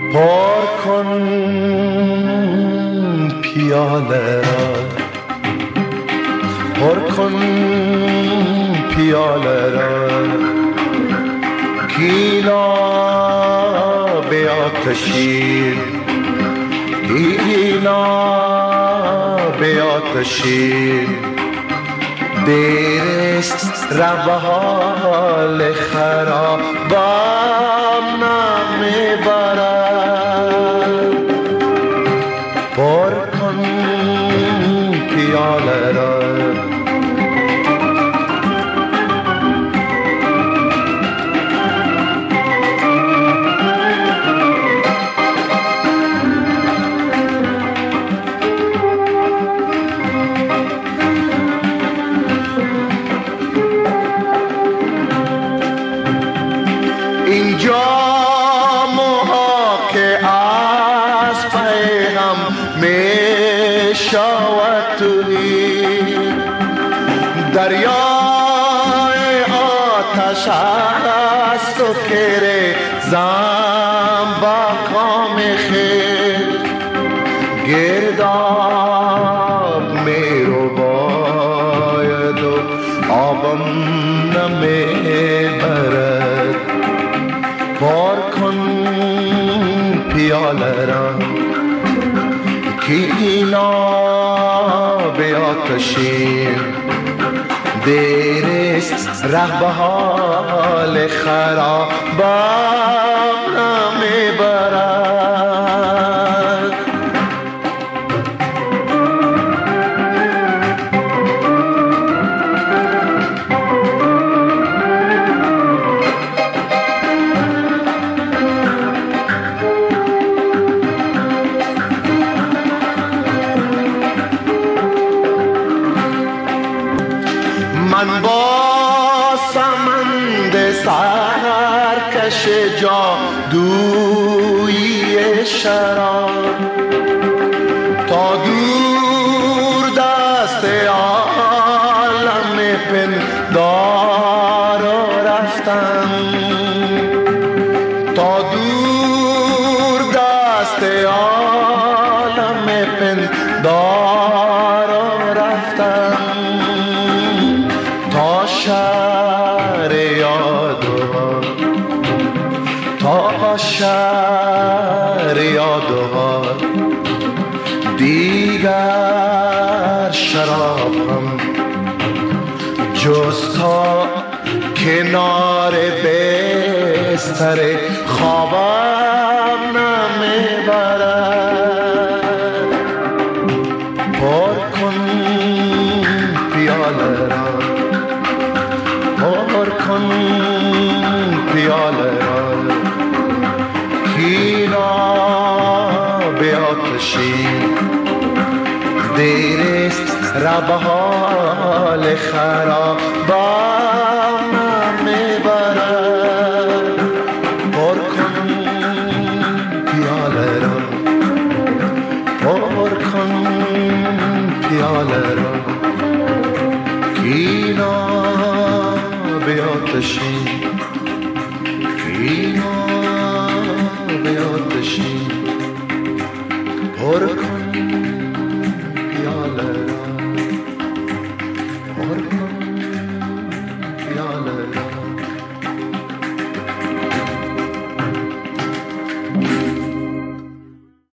پر کن پیاله را، پر کن پیاله را، گیلا به آتشی، گیلا به آتشی، دیرست رب حال خرابم نمیبرد. پر کن پیاله را، اینجا موها که از پیغم می شود توی دریای آتش است و کره زن با کام خیل گرداب می رو باید و آبم نمی برد. پر کن پیاله را، گیلا به آتشی، دیرست ره به حال خرابم نمیبرد. من با سمند سرکش جادویی شراب تا دور دست عالم پندار رفتم، تا دور دست عالم پندار رفتم، تا شهر یادها، تا شهر یادها، دیگر شراب هم جز تا کنار بستر خوابم نمیبرد. پر کن پیاله را، پر کن پیاله را، گیلا به آتشی، دیرست رب حال خرابم